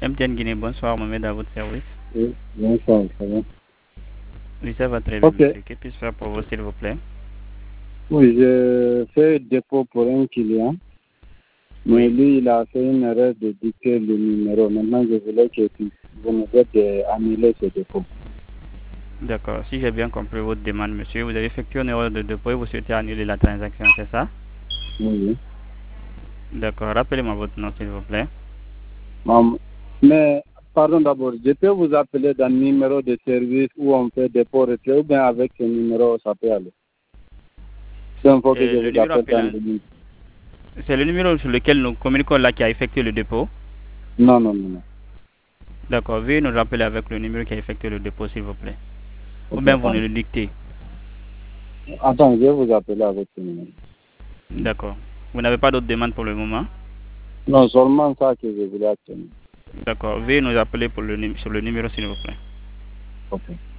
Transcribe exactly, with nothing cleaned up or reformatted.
M T N Guinée, bonsoir, Mohamed, à votre service. Oui, bonsoir, ça va. Oui, ça va très bien, Ok. monsieur. Que puis-je faire pour vous, s'il vous plaît? Oui, je fais dépôt pour un client, mais Oui. lui, il a fait une erreur de dicter le numéro. Maintenant, je voulais que tu- vous me dites d'annuler ce dépôt. D'accord. Si j'ai bien compris votre demande, monsieur, vous avez effectué une erreur de dépôt et vous souhaitez annuler la transaction, c'est ça? Oui, oui. D'accord. Rappelez-moi votre nom, s'il vous plaît. Maman. Mais, pardon d'abord, je peux vous appeler d'un numéro de service où on fait dépôt retrait ou bien avec ce numéro, ça peut aller. Donc, il faut que Et je le vous numéro appelle dans appelant, le numéro. c'est le numéro sur lequel nous communiquons là qui a effectué le dépôt. Non, non, non, non. D'accord. Veuillez nous rappeler avec le numéro qui a effectué le dépôt, s'il vous plaît. Ou Ok, bien vous nous pardon. le dictez. Attends, je vais vous appeler avec ce numéro. D'accord. Vous n'avez pas d'autres demandes pour le moment? Non, seulement ça que je voulais obtenir. D'accord. Veuillez nous appeler pour le, num- sur le numéro, s'il vous plaît. Ok.